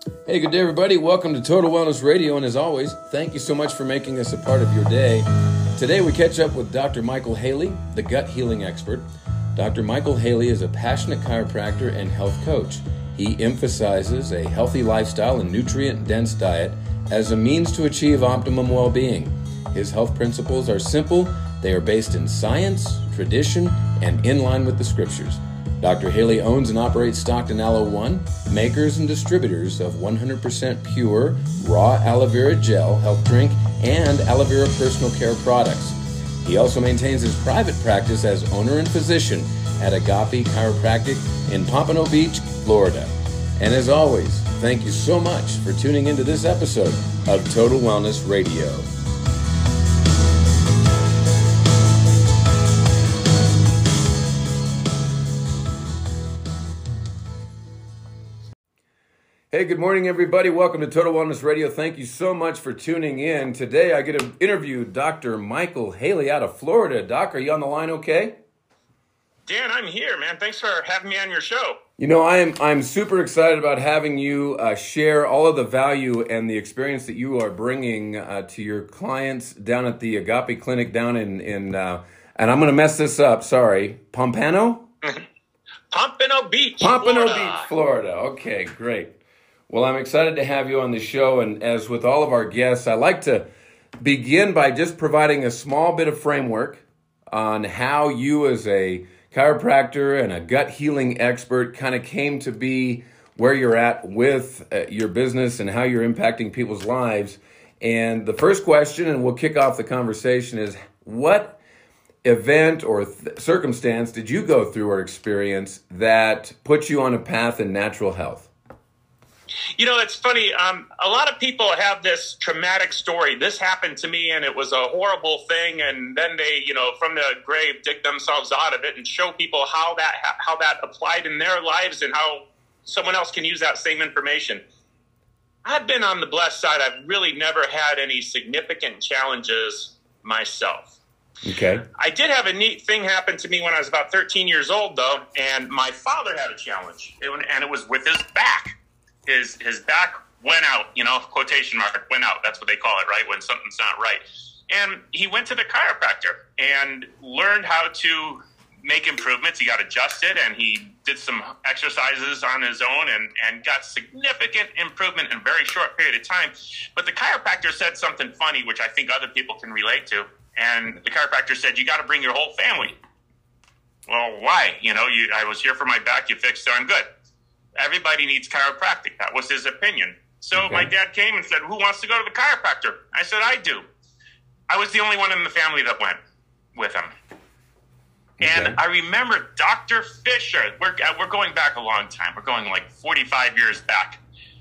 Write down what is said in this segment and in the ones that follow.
Hey, good day, everybody. Welcome to Total Wellness Radio, and as always, thank you so much for making us a part of your day. Today, we catch up with Dr. Michael Haley, the gut healing expert. Dr. Michael Haley is a passionate chiropractor and health coach. He emphasizes a healthy lifestyle and nutrient-dense diet as a means to achieve optimum well-being. His health principles are simple. They are based in science, tradition, and in line with the scriptures. Dr. Haley owns and operates Stockton Aloe One, makers and distributors of 100% pure raw aloe vera gel, health drink, and aloe vera personal care products. He also maintains his private practice as owner and physician at Agape Chiropractic in Pompano Beach, Florida. And as always, thank you so much for tuning into this episode of Total Wellness Radio. Hey, good morning, everybody. Welcome to Total Wellness Radio. Thank you so much for tuning in. Today, I get to interview Dr. Michael Haley out of Florida. Doc, are you on the line okay? Dan, I'm here, man. Thanks for having me on your show. You know, I'm super excited about having you share all of the value and the experience that you are bringing to your clients down at the Agape Clinic down in and I'm going to mess this up, sorry, Pompano? Pompano Beach, Florida. Okay, great. Well, I'm excited to have you on the show, and as with all of our guests, I like to begin by just providing a small bit of framework on how you as a chiropractor and a gut healing expert kind of came to be where you're at with your business and how you're impacting people's lives. And the first question, and we'll kick off the conversation, is what event or circumstance did you go through or experience that put you on a path in natural health? You know, it's funny. A lot of people have this traumatic story. This happened to me, and it was a horrible thing. And then they, from the grave, dig themselves out of it and show people how that applied in their lives and how someone else can use that same information. I've been on the blessed side. I've really never had any significant challenges myself. Okay. I did have a neat thing happen to me when I was about 13 years old, though, and my father had a challenge, and it was with his back. His back went out, quotation mark, went out. That's what they call it, right? When something's not right. And he went to the chiropractor and learned how to make improvements. He got adjusted and he did some exercises on his own and got significant improvement in a very short period of time. But the chiropractor said something funny, which I think other people can relate to. And the chiropractor said, you got to bring your whole family. Well, why? I was here for my back. You fixed it. I'm good. Everybody needs chiropractic. That was his opinion. So My dad came and said, who wants to go to the chiropractor? I said, I do. I was the only one in the family that went with him. Okay. And I remember Dr. Fisher. We're going back a long time. We're going like 45 years back.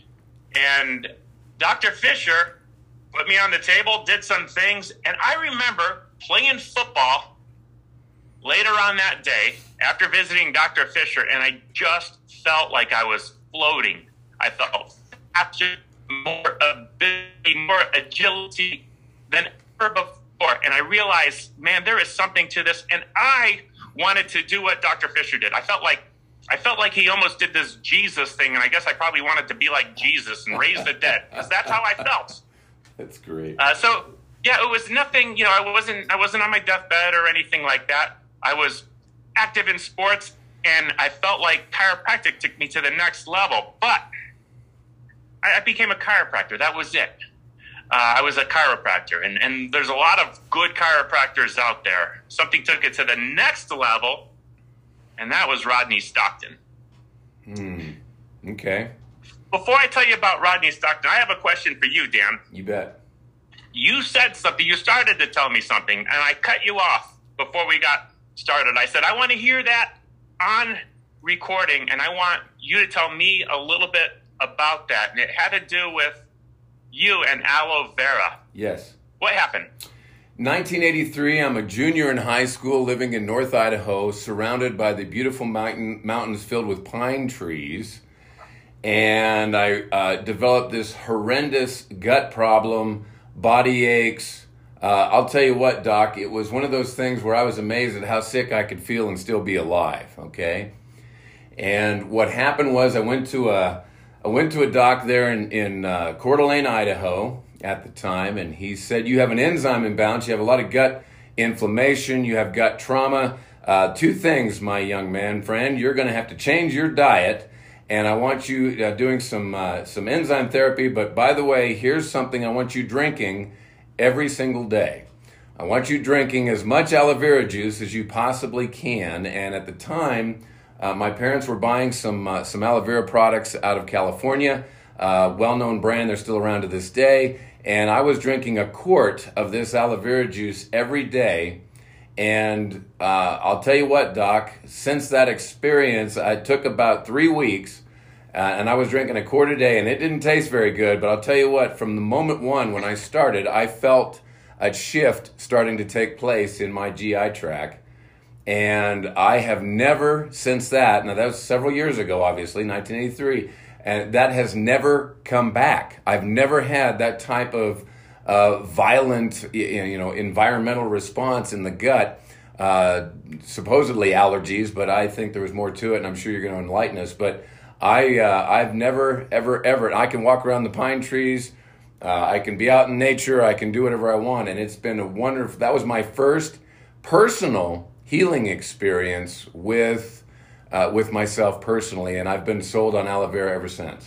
And Dr. Fisher put me on the table, did some things. And I remember playing football later on that day after visiting Dr. Fisher, and I just felt like I was floating. I felt faster, more ability, more agility than ever before. And I realized, man, there is something to this. And I wanted to do what Dr. Fisher did. I felt like he almost did this Jesus thing, and I guess I probably wanted to be like Jesus and raise the dead, because that's how I felt. That's great. It was nothing. I wasn't on my deathbed or anything like that. I was active in sports, and I felt like chiropractic took me to the next level. But I became a chiropractor. That was it. I was a chiropractor, and there's a lot of good chiropractors out there. Something took it to the next level, and that was Rodney Stockton. Okay. Before I tell you about Rodney Stockton, I have a question for you, Dan. You bet. You said something. You started to tell me something, and I cut you off before we got started. I said, I want to hear that on recording, and I want you to tell me a little bit about that. And it had to do with you and aloe vera. Yes. What happened? 1983, I'm a junior in high school living in North Idaho, surrounded by the beautiful mountains filled with pine trees. And I developed this horrendous gut problem, body aches. I'll tell you what, Doc, it was one of those things where I was amazed at how sick I could feel and still be alive, okay? And what happened was I went to a I went to a doc there in Coeur d'Alene, Idaho at the time, and he said, you have an enzyme imbalance, you have a lot of gut inflammation, you have gut trauma. Two things, my young man friend, you're going to have to change your diet, and I want you doing some enzyme therapy, but by the way, here's something I want you drinking every single day. I want you drinking as much aloe vera juice as you possibly can, and at the time, my parents were buying some aloe vera products out of California, well-known brand, they're still around to this day, and I was drinking a quart of this aloe vera juice every day. And I'll tell you what, Doc, since that experience, I took about 3 weeks, and I was drinking a quart a day, and it didn't taste very good. But I'll tell you what, from the moment one, when I started, I felt a shift starting to take place in my GI tract. And I have never, since that, now that was several years ago, obviously, 1983, and that has never come back. I've never had that type of violent, environmental response in the gut, supposedly allergies, but I think there was more to it, and I'm sure you're going to enlighten us. But I've never, ever, I can walk around the pine trees, I can be out in nature, I can do whatever I want, and it's been a wonderful, that was my first personal healing experience with myself personally, and I've been sold on aloe vera ever since.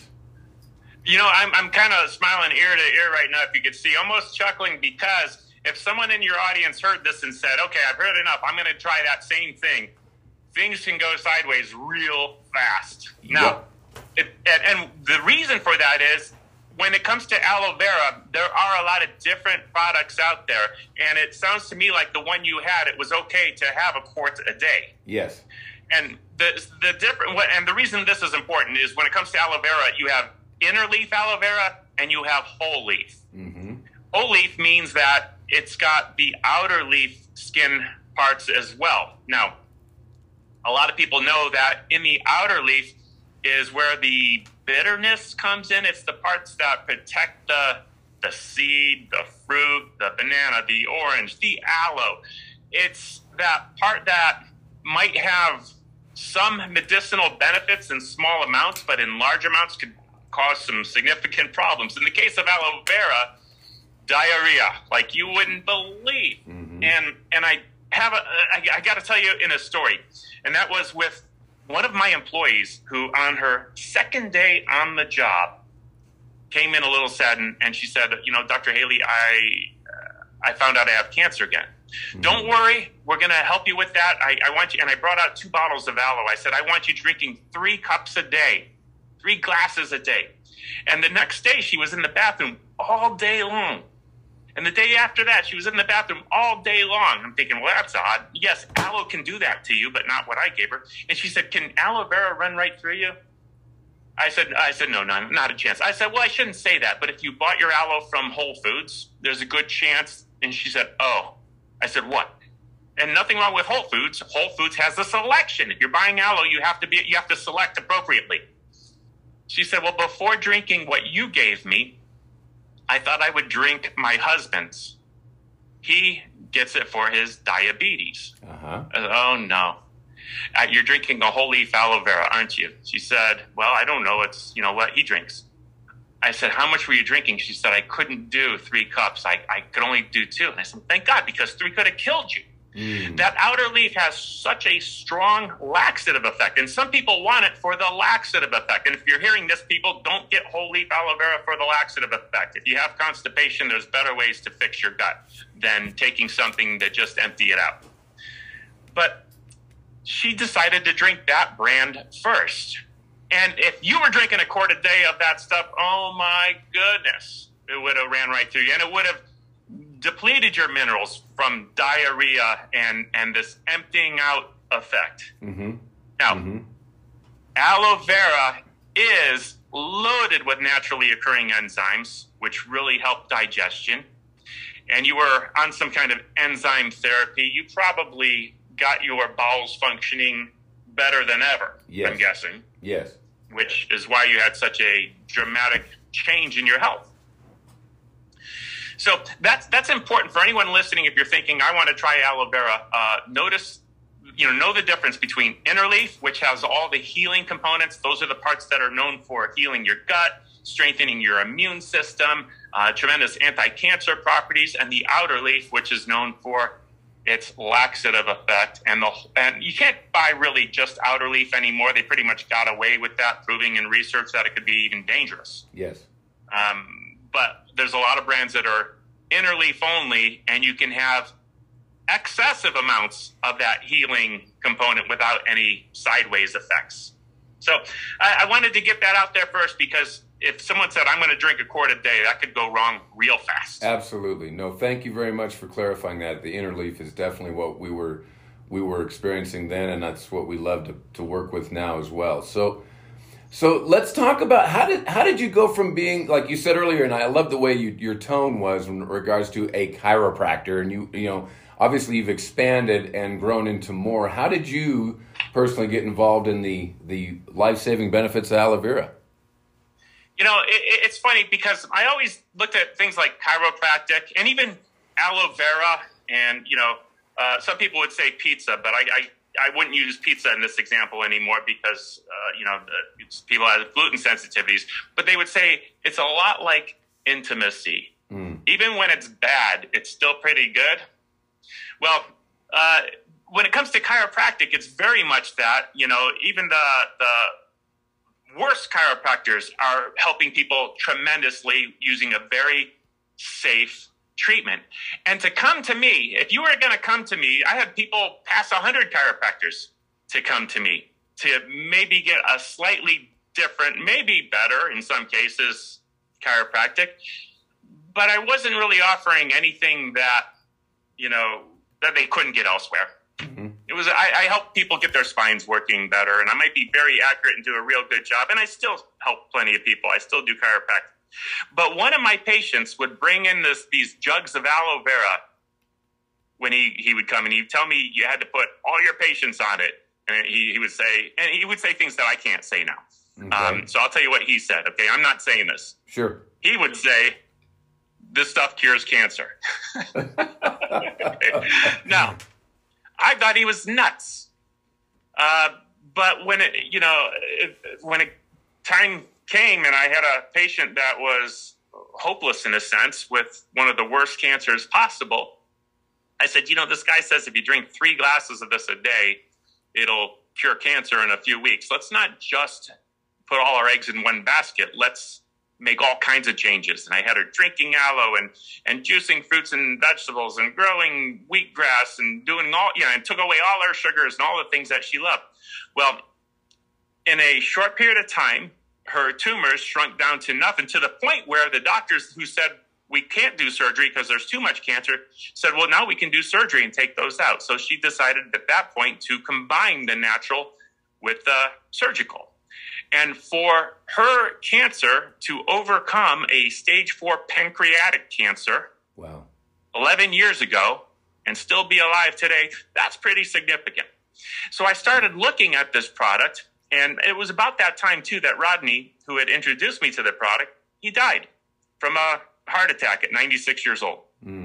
I'm kind of smiling ear to ear right now, if you could see, almost chuckling, because if someone in your audience heard this and said, okay, I've heard enough, I'm going to try that same thing, things can go sideways real fast. Now, and the reason for that is, when it comes to aloe vera, there are a lot of different products out there, and it sounds to me like the one you had, it was okay to have a quart a day. Yes. And the reason this is important is when it comes to aloe vera, you have inner leaf aloe vera and you have whole leaf. Mm-hmm. Whole leaf means that it's got the outer leaf skin parts as well. Now, a lot of people know that in the outer leaf is where the bitterness comes in. It's the parts that protect the seed, the fruit, the banana, the orange, the aloe. It's that part that might have some medicinal benefits in small amounts, but in large amounts could cause some significant problems. In the case of aloe vera, diarrhea, like you wouldn't believe. Mm-hmm. And I got to tell you in a story, and that was with one of my employees who, on her second day on the job, came in a little sad, and she said, Dr. Haley, I found out I have cancer again. Mm-hmm. Don't worry, we're going to help you with that. I want you, and I brought out 2 bottles of aloe. I said, I want you drinking 3 cups a day, 3 glasses a day. And the next day, she was in the bathroom all day long. And the day after that, she was in the bathroom all day long. I'm thinking, well, that's odd. Yes, aloe can do that to you, but not what I gave her. And she said, can aloe vera run right through you? I said, no, not a chance. I said, well, I shouldn't say that, but if you bought your aloe from Whole Foods, there's a good chance. And she said, oh. I said, what? And nothing wrong with Whole Foods. Whole Foods has a selection. If you're buying aloe, you have to select appropriately. She said, well, before drinking what you gave me, I thought I would drink my husband's. He gets it for his diabetes. Uh-huh. I said, oh, no. You're drinking a whole leaf aloe vera, aren't you? She said, well, I don't know. It's, what he drinks. I said, how much were you drinking? She said, I couldn't do 3 cups. I could only do 2. And I said, thank God, because 3 could have killed you. That outer leaf has such a strong laxative effect, and some people want it for the laxative effect. And if you're hearing this, people, don't get whole leaf aloe vera for the laxative effect. If you have constipation, there's better ways to fix your gut than taking something to just empty it out. But she decided to drink that brand first. And if you were drinking a quart a day of that stuff, oh my goodness, it would have ran right through you, and it would have depleted your minerals from diarrhea and this emptying out effect. Mm-hmm. Now, aloe vera is loaded with naturally occurring enzymes, which really help digestion. And you were on some kind of enzyme therapy. You probably got your bowels functioning better than ever, yes. I'm guessing. Yes. Which is why you had such a dramatic change in your health. So that's important for anyone listening. If you're thinking, I want to try aloe vera, notice know the difference between Interleaf, which has all the healing components. Those are the parts that are known for healing your gut, strengthening your immune system, tremendous anti-cancer properties, and the Outer Leaf, which is known for its laxative effect. And you can't buy really just Outer Leaf anymore. They pretty much got away with that, proving in research that it could be even dangerous. Yes. But there's a lot of brands that are Interleaf only, and you can have excessive amounts of that healing component without any sideways effects. So I wanted to get that out there first, because if someone said, I'm going to drink a quart a day, that could go wrong real fast. Absolutely. No, thank you very much for clarifying that. The Interleaf is definitely what we were experiencing then, and that's what we love to work with now as well. So let's talk about how did you go from being, like you said earlier, and I love the way your tone was in regards to a chiropractor, and you know, obviously you've expanded and grown into more. How did you personally get involved in the life-saving benefits of aloe vera? You know, it's funny because I always looked at things like chiropractic and even aloe vera, and, you know, some people would say pizza, but I wouldn't use pizza in this example anymore because, you know, people have gluten sensitivities. But they would say it's a lot like intimacy. Even when it's bad, it's still pretty good. Well, when it comes to chiropractic, it's very much that. You know, even the worst chiropractors are helping people tremendously using a very safe treatment. And to come to me, if you were going to come to me, I had people past 100 chiropractors to come to me to maybe get a slightly different, maybe better in some cases, chiropractic. But I wasn't really offering anything that, you know, that they couldn't get elsewhere. It was I help people get their spines working better, and I might be very accurate and do a real good job, and I still help plenty of people. I still do chiropractic. But one of my patients would bring in these jugs of aloe vera when he would come, and he'd tell me you had to put all your patients on it. And he would say things that I can't say now. Okay. So I'll tell you what he said. Okay, I'm not saying this. Sure. He would say, this stuff cures cancer. Okay. Now, I thought he was nuts. But when time came and I had a patient that was hopeless in a sense with one of the worst cancers possible, I said, you know, this guy says if you drink 3 glasses of this a day, it'll cure cancer in a few weeks. Let's not just put all our eggs in one basket. Let's make all kinds of changes. And I had her drinking aloe and juicing fruits and vegetables and growing wheatgrass and doing all, you know, and took away all her sugars and all the things that she loved. Well, in a short period of time, her tumors shrunk down to nothing, to the point where the doctors who said we can't do surgery because there's too much cancer said, well, now we can do surgery and take those out. So she decided at that point to combine the natural with the surgical. And for her cancer to overcome a stage 4 pancreatic cancer, wow, 11 years ago, and still be alive today, that's pretty significant. So I started looking at this product, and it was about that time, too, that Rodney, who had introduced me to the product, he died from a heart attack at 96 years old.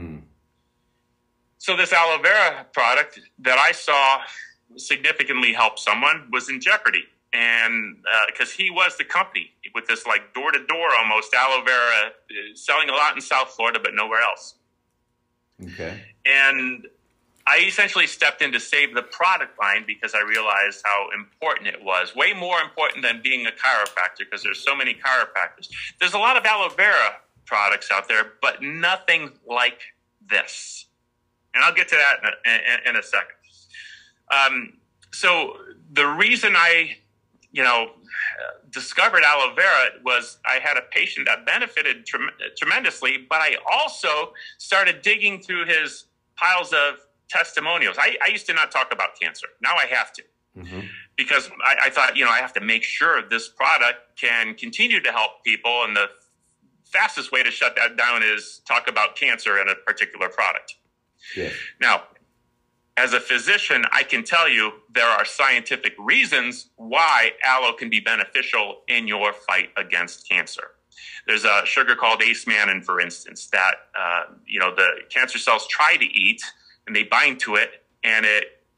So this aloe vera product that I saw significantly help someone was in jeopardy. And because he was the company with this like door-to-door almost aloe vera, selling a lot in South Florida, but nowhere else. Okay. And I essentially stepped in to save the product line because I realized how important it was. Way more important than being a chiropractor, because there's so many chiropractors. There's a lot of aloe vera products out there, but nothing like this. And I'll get to that in a second. So the reason I discovered aloe vera was I had a patient that benefited tremendously, but I also started digging through his piles of testimonials. I used to not talk about cancer. Now I have to, because I thought, I have to make sure this product can continue to help people. And the fastest way to shut that down is talk about cancer in a particular product. Yes. Now, as a physician, I can tell you there are scientific reasons why aloe can be beneficial in your fight against cancer. There's a sugar called ace-mannan, for instance, that the cancer cells try to eat, and they bind to it, and it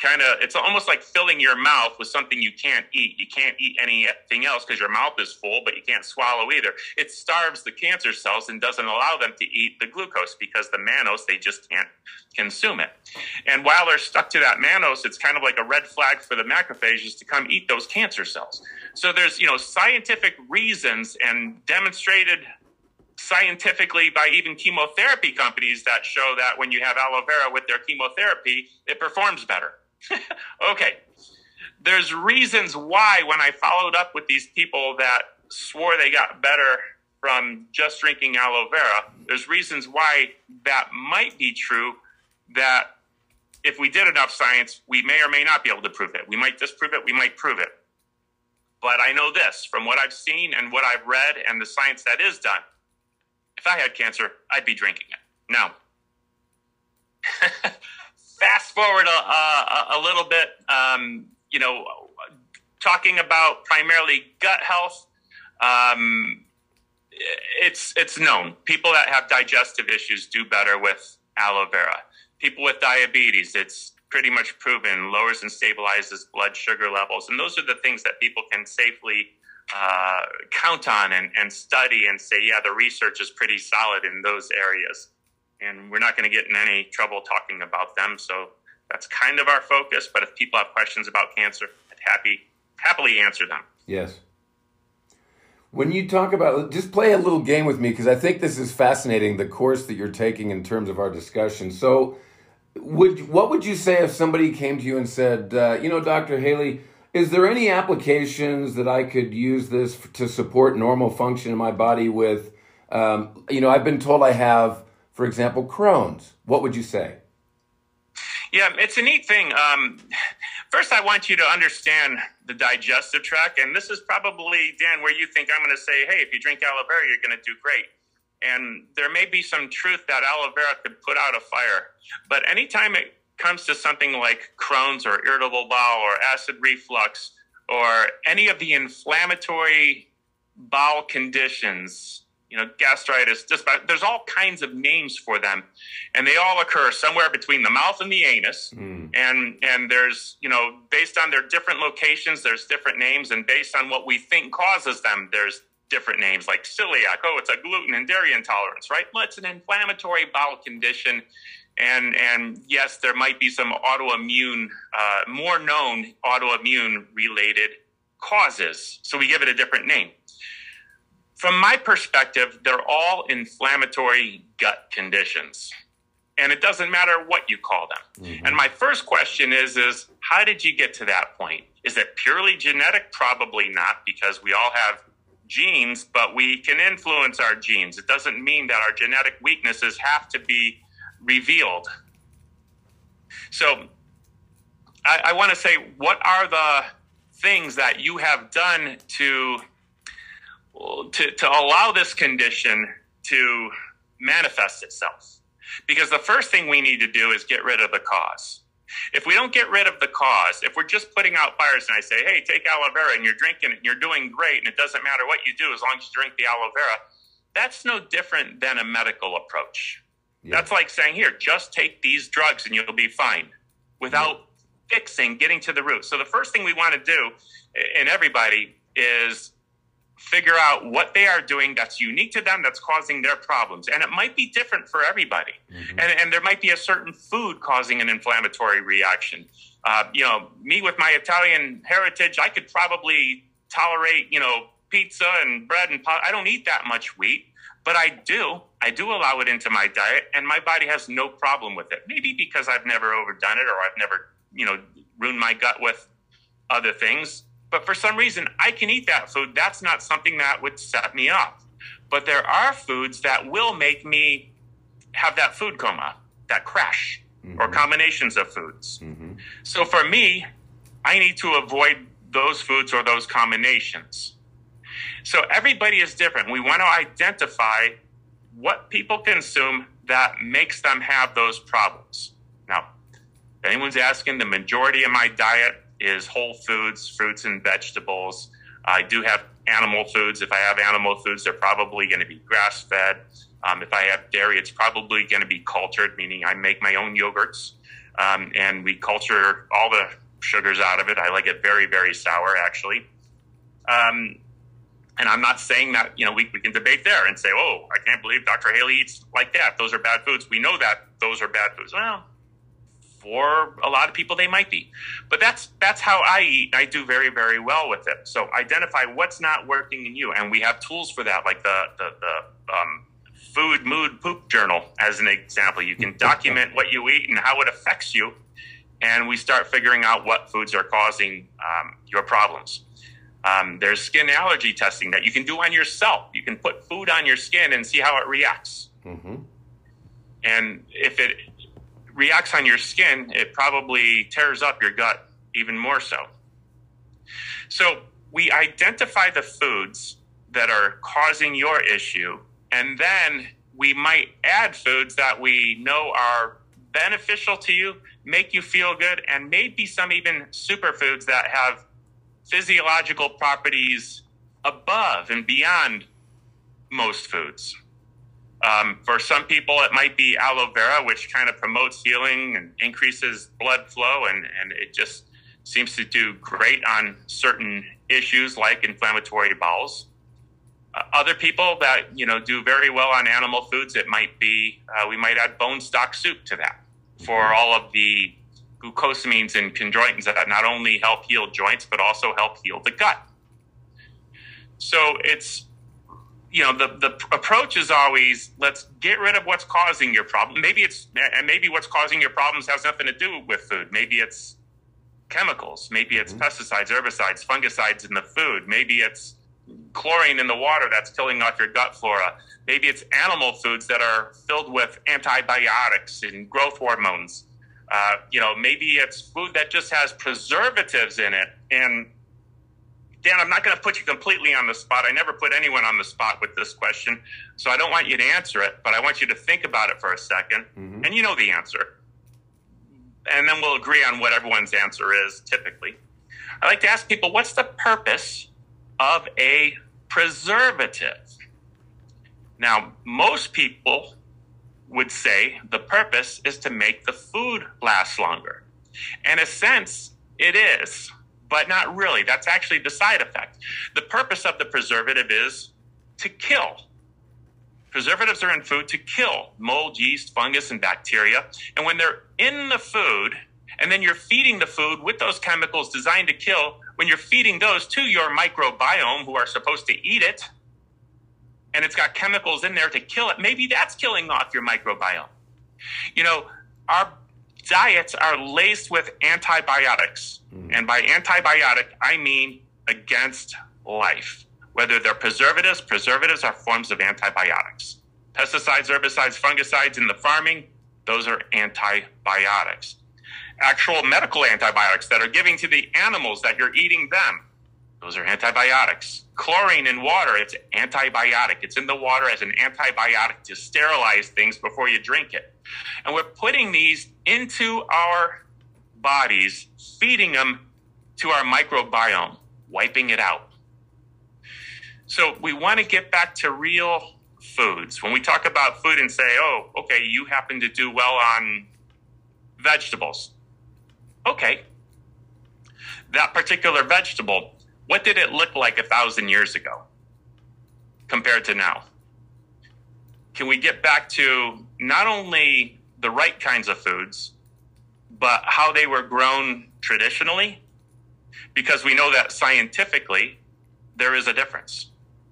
it's almost like filling your mouth with something you can't eat. You can't eat anything else because your mouth is full, but you can't swallow either. It starves the cancer cells and doesn't allow them to eat the glucose because the mannose, they just can't consume it. And while they're stuck to that mannose, it's kind of like a red flag for the macrophages to come eat those cancer cells. So there's, scientific reasons and demonstrated scientifically by even chemotherapy companies that show that when you have aloe vera with their chemotherapy, it performs better. Okay. There's reasons why when I followed up with these people that swore they got better from just drinking aloe vera, there's reasons why that might be true, that if we did enough science, we may or may not be able to prove it. We might disprove it, we might prove it. But I know this, from what I've seen and what I've read and the science that is done, if I had cancer, I'd be drinking it. Now, fast forward a little bit, talking about primarily gut health, it's known. People that have digestive issues do better with aloe vera. People with diabetes, it's pretty much proven, lowers and stabilizes blood sugar levels. And those are the things that people can safely count on and study and say, yeah, the research is pretty solid in those areas. And we're not going to get in any trouble talking about them. So that's kind of our focus. But if people have questions about cancer, I'd happily answer them. Yes. When you talk about, just play a little game with me, because I think this is fascinating, the course that you're taking in terms of our discussion. So what would you say if somebody came to you and said, Dr. Haley, is there any applications that I could use this to support normal function in my body with, I've been told I have, for example, Crohn's. What would you say? Yeah, it's a neat thing. First, I want you to understand the digestive tract. And this is probably, Dan, where you think I'm going to say, hey, if you drink aloe vera, you're going to do great. And there may be some truth that aloe vera could put out a fire. But anytime it comes to something like Crohn's or irritable bowel or acid reflux or any of the inflammatory bowel conditions, gastritis, there's all kinds of names for them. And they all occur somewhere between the mouth and the anus. And there's, based on their different locations, there's different names. And based on what we think causes them, there's different names like celiac. Oh, it's a gluten and dairy intolerance, right? Well, it's an inflammatory bowel condition. And yes, there might be some autoimmune, more known autoimmune related causes. So we give it a different name. From my perspective, they're all inflammatory gut conditions. And it doesn't matter what you call them. Mm-hmm. And my first question is how did you get to that point? Is it purely genetic? Probably not, because we all have genes, but we can influence our genes. It doesn't mean that our genetic weaknesses have to be revealed. So I want to say, what are the things that you have done to allow this condition to manifest itself? Because the first thing we need to do is get rid of the cause. If we don't get rid of the cause, if we're just putting out fires and I say, hey, take aloe vera and you're drinking it and you're doing great and it doesn't matter what you do as long as you drink the aloe vera, that's no different than a medical approach. Yeah. That's like saying, here, just take these drugs and you'll be fine without getting to the root. So the first thing we want to do in everybody is figure out what they are doing that's unique to them, that's causing their problems. And it might be different for everybody. Mm-hmm. And there might be a certain food causing an inflammatory reaction. Me with my Italian heritage, I could probably tolerate, pizza and bread and I don't eat that much wheat, but I do allow it into my diet and my body has no problem with it. Maybe because I've never overdone it or I've never, ruined my gut with other things. But for some reason, I can eat that food. That's not something that would set me off. But there are foods that will make me have that food coma, that crash, mm-hmm. or combinations of foods. Mm-hmm. So for me, I need to avoid those foods or those combinations. So everybody is different. We want to identify what people consume that makes them have those problems. Now, if anyone's asking, the majority of my diet is whole foods, fruits and vegetables. I do have animal foods. If I have animal foods, they're probably going to be grass-fed. If I have dairy, it's probably going to be cultured, meaning I make my own yogurts. and we culture all the sugars out of it. I like it very, very sour, actually. And I'm not saying that, we can debate there and say, oh, I can't believe Dr. Haley eats like that. Those are bad foods. We know that those are bad foods. Well, for a lot of people, they might be. But that's how I eat. I do very, very well with it. So identify what's not working in you. And we have tools for that, like the food, mood, poop journal, as an example. You can document what you eat and how it affects you. And we start figuring out what foods are causing your problems. There's skin allergy testing that you can do on yourself. You can put food on your skin and see how it reacts. Mm-hmm. And if it reacts on your skin, it probably tears up your gut even more so. So we identify the foods that are causing your issue, and then we might add foods that we know are beneficial to you, make you feel good, and maybe some even superfoods that have physiological properties above and beyond most foods. For some people, it might be aloe vera, which kind of promotes healing and increases blood flow, and it just seems to do great on certain issues like inflammatory bowels. Other people that do very well on animal foods, it might be we might add bone stock soup to that for all of the glucosamines and chondroitins that not only help heal joints, but also help heal the gut. So it's, the approach is always, let's get rid of what's causing your problem. Maybe what's causing your problems has nothing to do with food. Maybe it's chemicals. Maybe it's pesticides, herbicides, fungicides in the food. Maybe it's chlorine in the water that's killing off your gut flora. Maybe it's animal foods that are filled with antibiotics and growth hormones. Maybe it's food that just has preservatives in it. And Dan, I'm not going to put you completely on the spot. I never put anyone on the spot with this question, so I don't want you to answer it, but I want you to think about it for a second, and you know the answer. And then we'll agree on what everyone's answer is, typically. I like to ask people, what's the purpose of a preservative? Now, most people would say the purpose is to make the food last longer. In a sense, it is, but not really. That's actually the side effect. The purpose of the preservative is to kill. Preservatives are in food to kill mold, yeast, fungus, and bacteria. And when they're in the food, and then you're feeding the food with those chemicals designed to kill, when you're feeding those to your microbiome who are supposed to eat it, and it's got chemicals in there to kill it, maybe that's killing off your microbiome. Our diets are laced with antibiotics. And by antibiotic, I mean against life. Whether they're preservatives are forms of antibiotics. Pesticides, herbicides, fungicides in the farming, those are antibiotics. Actual medical antibiotics that are giving to the animals that you're eating them, those are antibiotics. Chlorine in water, it's antibiotic. It's in the water as an antibiotic to sterilize things before you drink it. And we're putting these into our bodies, feeding them to our microbiome, wiping it out. So we want to get back to real foods. When we talk about food and say, oh, okay, you happen to do well on vegetables. Okay. That particular vegetable, what did it look like 1,000 years ago compared to now? Can we get back to not only the right kinds of foods, but how they were grown traditionally? Because we know that scientifically there is a difference.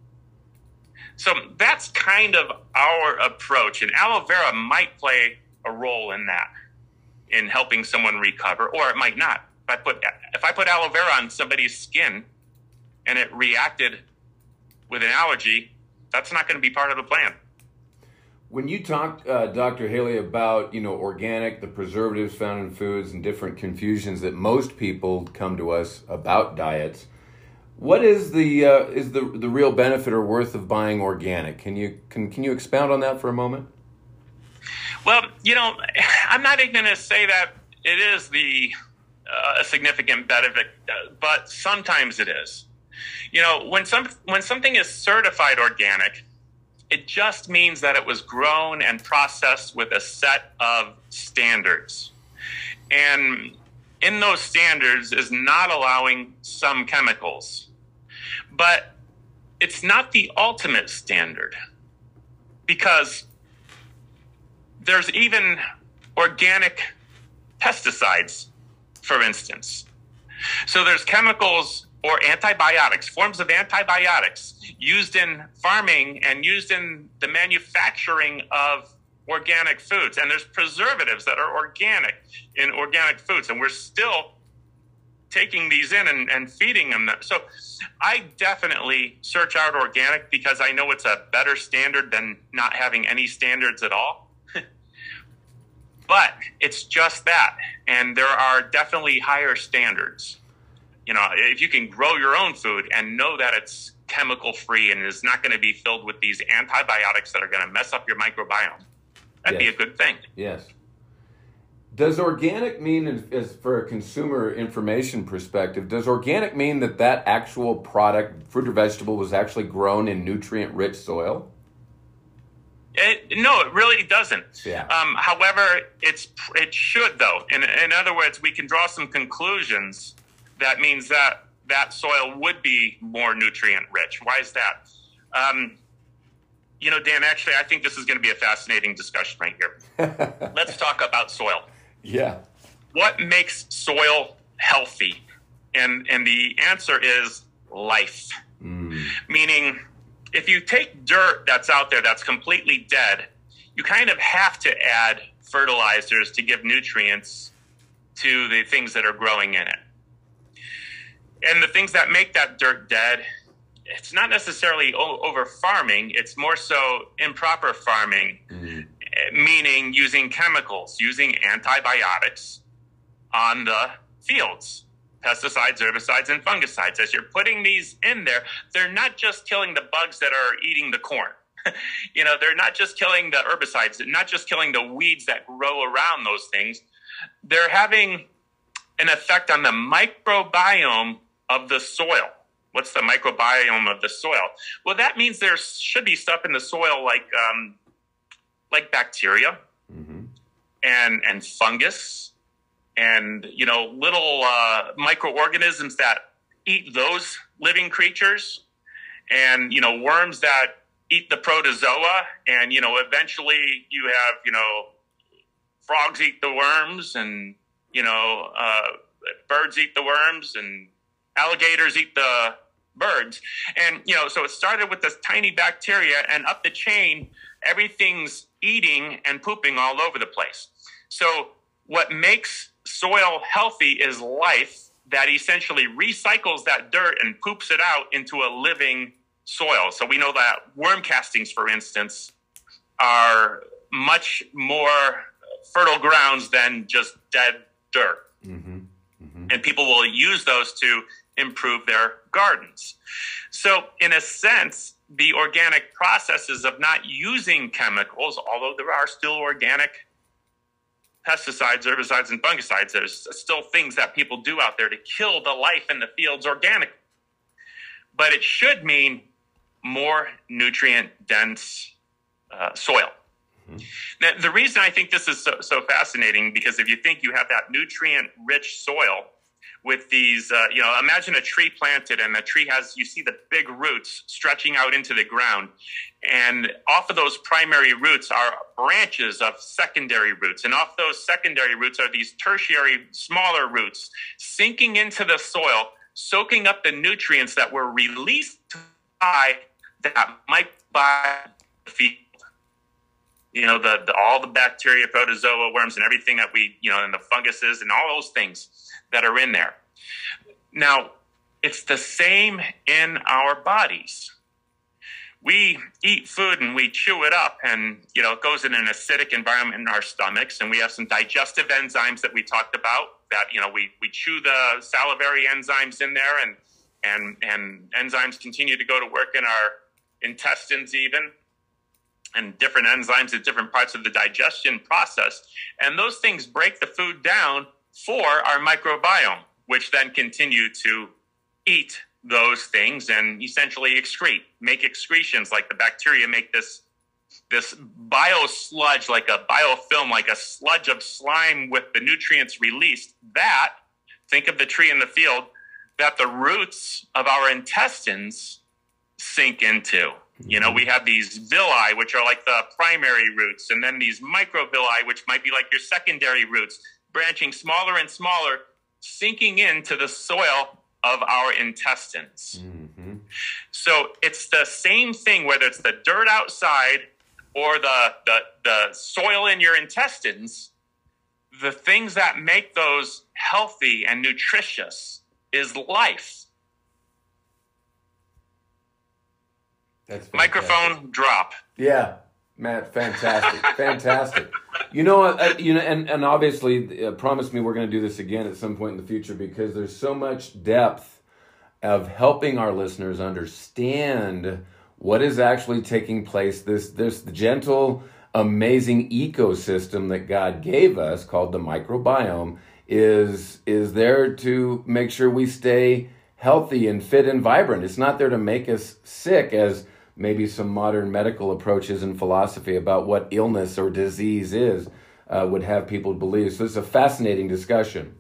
So that's kind of our approach. And aloe vera might play a role in that, in helping someone recover, or it might not. If I put aloe vera on somebody's skin and it reacted with an allergy, that's not going to be part of the plan. When you talk, Dr. Haley, about organic, the preservatives found in foods, and different confusions that most people come to us about diets, what is the real benefit or worth of buying organic? Can you expound on that for a moment? Well, I'm not going to say that it is a significant benefit, but sometimes it is. When something is certified organic, it just means that it was grown and processed with a set of standards. And in those standards is not allowing some chemicals. But it's not the ultimate standard, because there's even organic pesticides, for instance. So there's chemicals or antibiotics, forms of antibiotics used in farming and used in the manufacturing of organic foods. And there's preservatives that are organic in organic foods. And we're still taking these in and feeding them. So I definitely search out organic because I know it's a better standard than not having any standards at all. But it's just that. And there are definitely higher standards. You know, if you can grow your own food and know that it's chemical free and is not going to be filled with these antibiotics that are going to mess up your microbiome, that'd be a good thing. Yes. Does organic mean, as for a consumer information perspective, does organic mean that actual product, fruit or vegetable, was actually grown in nutrient-rich soil? No, it really doesn't. Yeah. However, it should, though. In other words, we can draw some conclusions. That means that soil would be more nutrient-rich. Why is that? You know, Dan, actually, I think this is going to be a fascinating discussion right here. Let's talk about soil. Yeah. What makes soil healthy? And the answer is life. Meaning, if you take dirt that's out there that's completely dead, you kind of have to add fertilizers to give nutrients to the things that are growing in it. And the things that make that dirt dead, it's not necessarily over farming, it's more so improper farming. Meaning using chemicals, using antibiotics on the fields, pesticides, herbicides, and fungicides. As you're putting these in there, they're not just killing the bugs that are eating the corn. You know, they're not just killing the herbicides, they're not just killing the weeds that grow around those things. They're having an effect on the microbiome of the soil. What's the microbiome of the soil? Well, that means there should be stuff in the soil like bacteria and fungus and, you know, little microorganisms that eat those living creatures, and, you know, worms that eat the protozoa, and, you know, eventually you have, you know, frogs eat the worms, and, you know, birds eat the worms, and alligators eat the birds. And, you know, so it started with this tiny bacteria, and up the chain, everything's eating and pooping all over the place. So what makes soil healthy is life that essentially recycles that dirt and poops it out into a living soil. So we know that worm castings, for instance, are much more fertile grounds than just dead dirt. And people will use those to improve their gardens. So in a sense, the organic processes of not using chemicals, although there are still organic pesticides, herbicides, and fungicides, there's still things that people do out there to kill the life in the fields organically. But it should mean more nutrient-dense soil. Now, the reason I think this is so fascinating, because if you think you have that nutrient-rich soil, with these, you know, imagine a tree planted, and the tree has, you see the big roots stretching out into the ground. And off of those primary roots are branches of secondary roots. And off those secondary roots are these tertiary, smaller roots sinking into the soil, soaking up the nutrients that were released by that microbiome field. You know, all the bacteria, protozoa, worms, and everything that we, you know, and the funguses and all those things that are in there. Now, it's the same in our bodies. We eat food and we chew it up, and, you know, it goes in an acidic environment in our stomachs, and we have some digestive enzymes that we talked about that, you know, we chew the salivary enzymes in there, and enzymes continue to go to work in our intestines even, and different enzymes at different parts of the digestion process. And those things break the food down for our microbiome, which then continue to eat those things and essentially excrete, make excretions, like the bacteria make this this bio sludge, like a biofilm, like a sludge of slime with the nutrients released, that, think of the tree in the field, that the roots of our intestines sink into. You know, we have these villi, which are like the primary roots, and then these microvilli, which might be like your secondary roots, branching smaller and smaller, sinking into the soil of our intestines. Mm-hmm. So it's the same thing, whether it's the dirt outside or the soil in your intestines. The things that make those healthy and nutritious is life. That's microphone drop. Yeah, Matt, fantastic, fantastic. You know, and obviously, promise me we're going to do this again at some point in the future, because there's so much depth of helping our listeners understand what is actually taking place. This gentle, amazing ecosystem that God gave us, called the microbiome, is there to make sure we stay healthy and fit and vibrant. It's not there to make us sick, as maybe some modern medical approaches and philosophy about what illness or disease is would have people believe. So it's a fascinating discussion.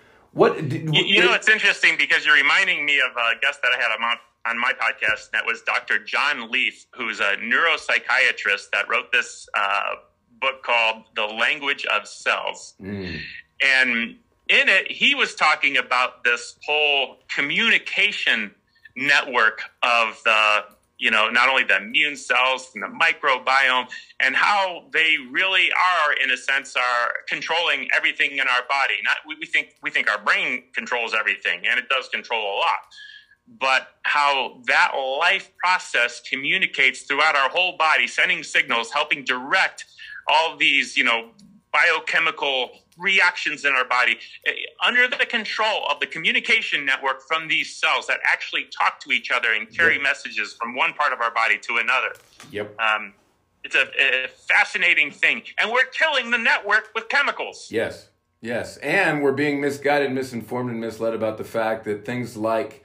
It's interesting because you're reminding me of a guest that I had on my podcast. That was Dr. John Leaf, who's a neuropsychiatrist that wrote this book called The Language of Cells. Mm. And in it, he was talking about this whole communication network of not only the immune cells and the microbiome, and how they really are, in a sense, are controlling everything in our body. We think our brain controls everything, and it does control a lot. But how that life process communicates throughout our whole body, sending signals, helping direct all these, biochemical reactions in our body under the control of the communication network from these cells that actually talk to each other and carry messages from one part of our body to another. Yep. It's a fascinating thing. And we're killing the network with chemicals. Yes. And we're being misguided, misinformed, and misled about the fact that things like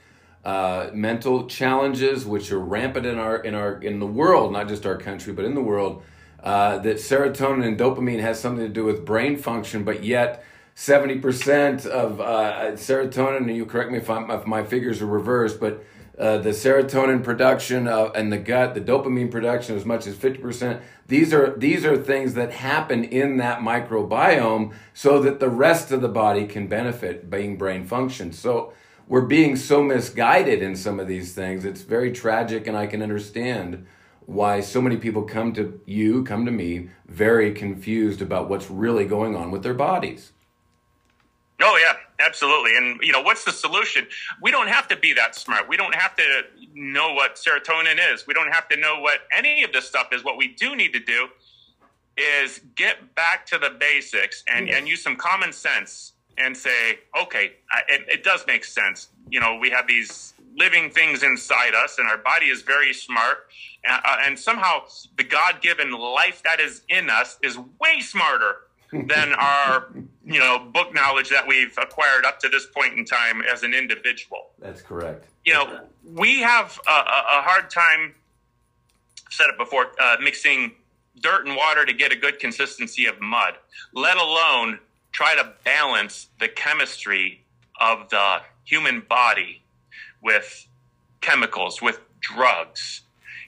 mental challenges, which are rampant in the world, not just our country, but in the world, that serotonin and dopamine has something to do with brain function, but yet 70% of serotonin, and you correct me if my figures are reversed, but the serotonin production and the gut, the dopamine production as much as 50%. These are things that happen in that microbiome so that the rest of the body can benefit being brain function. So we're being so misguided in some of these things. It's very tragic, and I can understand why so many people come to me, very confused about what's really going on with their bodies. Oh, yeah, absolutely. And, what's the solution? We don't have to be that smart. We don't have to know what serotonin is. We don't have to know what any of this stuff is. What we do need to do is get back to the basics and use some common sense and say, okay, it does make sense. We have these living things inside us, and our body is very smart. And somehow the God-given life that is in us is way smarter than our, book knowledge that we've acquired up to this point in time as an individual. That's correct. We have a hard time, I've said it before, mixing dirt and water to get a good consistency of mud, let alone try to balance the chemistry of the human body with chemicals, with drugs.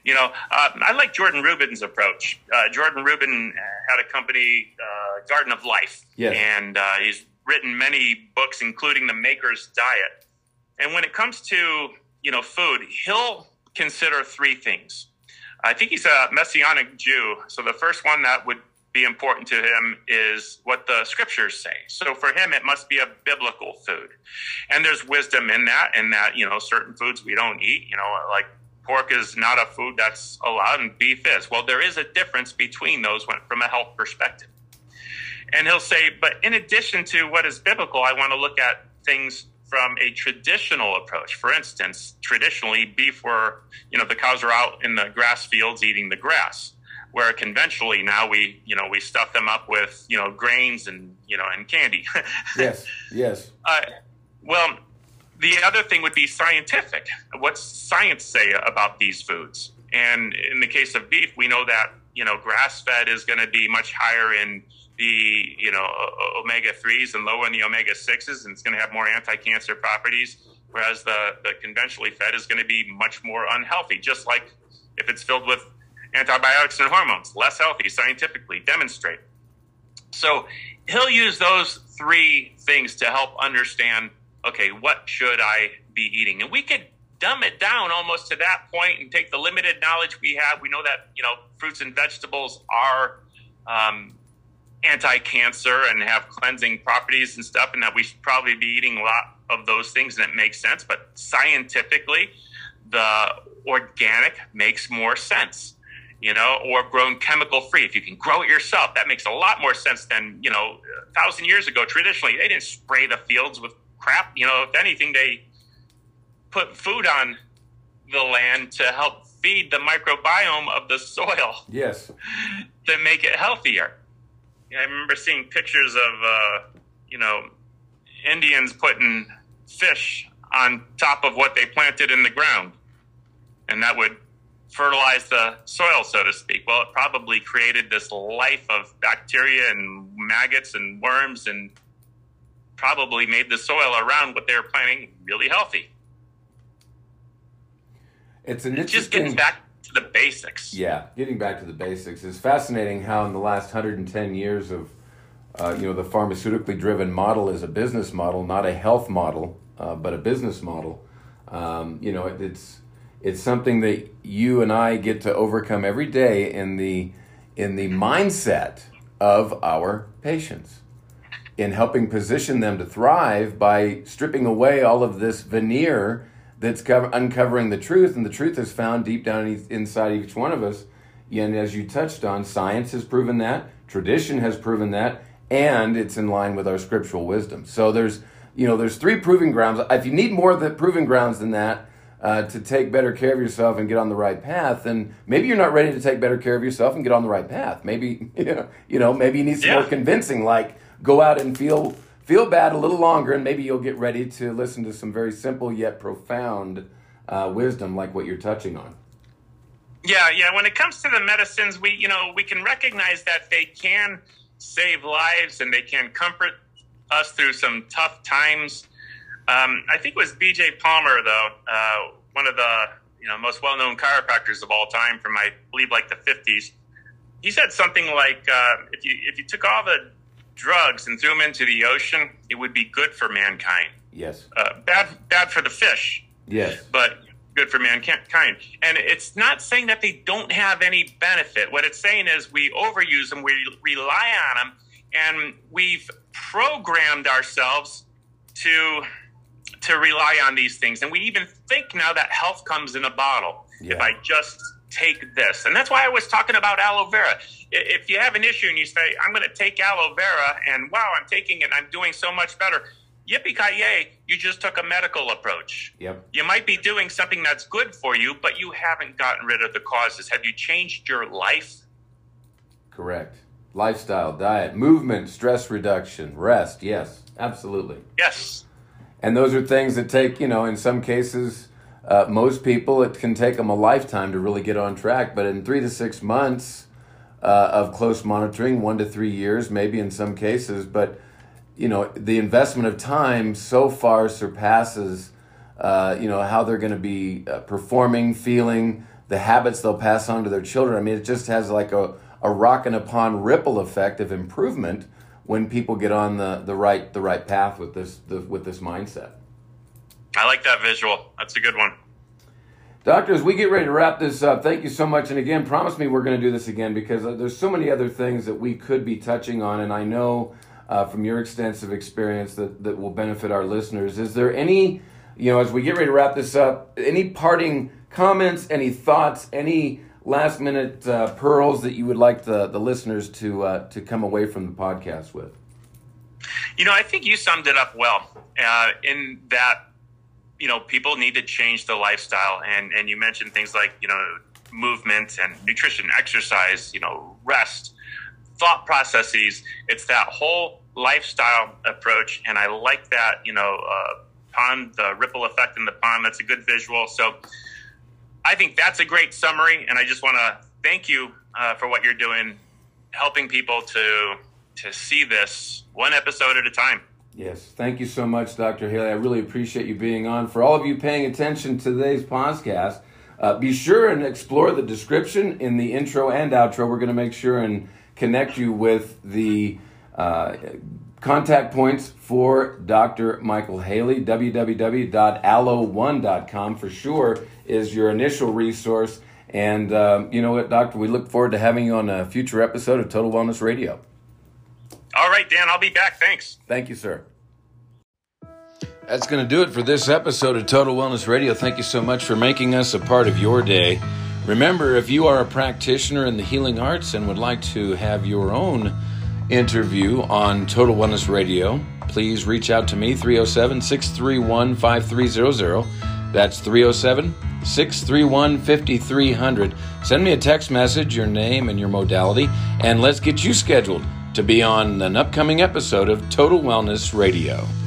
I like Jordan Rubin's approach. Jordan Rubin had a company, Garden of Life, and he's written many books, including The Maker's Diet. And when it comes to, food, he'll consider three things. I think he's a Messianic Jew, so the first one that would be important to him is what the scriptures say. So for him, it must be a biblical food. And there's wisdom in that, certain foods we don't eat, like pork is not a food that's allowed and beef is. Well, there is a difference between those from a health perspective. And he'll say, but in addition to what is biblical, I want to look at things from a traditional approach. For instance, traditionally, beef were, the cows are out in the grass fields eating the grass, where conventionally now we stuff them up with, grains and candy. Yes. Well, the other thing would be scientific. What's science say about these foods? And in the case of beef, we know that, grass-fed is going to be much higher in the, omega-3s and lower in the omega-6s, and it's going to have more anti-cancer properties, whereas the conventionally fed is going to be much more unhealthy, just like if it's filled with antibiotics and hormones, less healthy, scientifically demonstrate. So he'll use those three things to help understand, okay, what should I be eating? And we could dumb it down almost to that point and take the limited knowledge we have. We know that, fruits and vegetables are anti-cancer and have cleansing properties and stuff, and that we should probably be eating a lot of those things, and it makes sense. But scientifically, the organic makes more sense, or grown chemical-free. If you can grow it yourself, that makes a lot more sense than, 1,000 years ago. Traditionally, they didn't spray the fields with crap. If anything, they put food on the land to help feed the microbiome of the soil. Yes. To make it healthier. I remember seeing pictures of, Indians putting fish on top of what they planted in the ground. And that would fertilize the soil, so to speak. Well, it probably created this life of bacteria and maggots and worms, and probably made the soil around what they were planting really healthy. It's an interesting... Just getting back to the basics. Yeah, getting back to the basics. It's fascinating how in the last 110 years of, the pharmaceutically driven model is a business model, not a health model, but a business model. It's something that you and I get to overcome every day in the mindset of our patients, in helping position them to thrive by stripping away all of this veneer that's uncovering the truth, and the truth is found deep down inside each one of us. And as you touched on, science has proven that, tradition has proven that, and it's in line with our scriptural wisdom. So there's three proving grounds. If you need more of the proving grounds than that to take better care of yourself and get on the right path, then maybe you're not ready to take better care of yourself and get on the right path. Maybe maybe you need some more convincing, like go out and feel bad a little longer, and maybe you'll get ready to listen to some very simple yet profound wisdom like what you're touching on. Yeah. When it comes to the medicines, we can recognize that they can save lives and they can comfort us through some tough times. I think it was B.J. Palmer, though, one of the most well-known chiropractors of all time from, I believe, like the 50s. He said something like, if you took all the drugs and threw them into the ocean, it would be good for mankind. Yes. Bad for the fish. Yes. But good for mankind. And it's not saying that they don't have any benefit. What it's saying is we overuse them, we rely on them, and we've programmed ourselves to rely on these things. And we even think now that health comes in a bottle. Yeah. If I just take this. And that's why I was talking about aloe vera. If you have an issue and you say, I'm going to take aloe vera, and wow, I'm taking it, I'm doing so much better. Yippee-ki-yay, you just took a medical approach. Yep. You might be doing something that's good for you, but you haven't gotten rid of the causes. Have you changed your life? Correct. Lifestyle, diet, movement, stress reduction, rest. Yes, absolutely. Yes. And those are things that take, in some cases, most people, it can take them a lifetime to really get on track. But in 3 to 6 months of close monitoring, 1 to 3 years, maybe in some cases, but the investment of time so far surpasses, how they're going to be performing, feeling, the habits they'll pass on to their children. I mean, it just has like a rocking upon ripple effect of improvement when people get on the right path with this mindset. I like that visual. That's a good one. Doctor, as we get ready to wrap this up, thank you so much. And again, promise me we're going to do this again, because there's so many other things that we could be touching on, and I know from your extensive experience that will benefit our listeners. Is there any, as we get ready to wrap this up, any parting comments, any thoughts, any last-minute pearls that you would like the listeners to come away from the podcast with? I think you summed it up well in that, people need to change the lifestyle. And you mentioned things like, movement and nutrition, exercise, rest, thought processes. It's that whole lifestyle approach. And I like that, pond, the ripple effect in the pond. That's a good visual. So I think that's a great summary, and I just want to thank you for what you're doing, helping people to see this one episode at a time. Yes, thank you so much, Dr. Haley. I really appreciate you being on. For all of you paying attention to today's podcast, be sure and explore the description in the intro and outro. We're going to make sure and connect you with the contact points for Dr. Michael Haley. www.allo1.com for sure is your initial resource. And you know what, Doctor, we look forward to having you on a future episode of Total Wellness Radio. All right, Dan, I'll be back. Thanks. Thank you, sir. That's going to do it for this episode of Total Wellness Radio. Thank you so much for making us a part of your day. Remember, if you are a practitioner in the healing arts and would like to have your own interview on Total Wellness Radio, please reach out to me, 307-631-5300. That's 307-631-5300. Send me a text message, your name and your modality, and let's get you scheduled to be on an upcoming episode of Total Wellness Radio.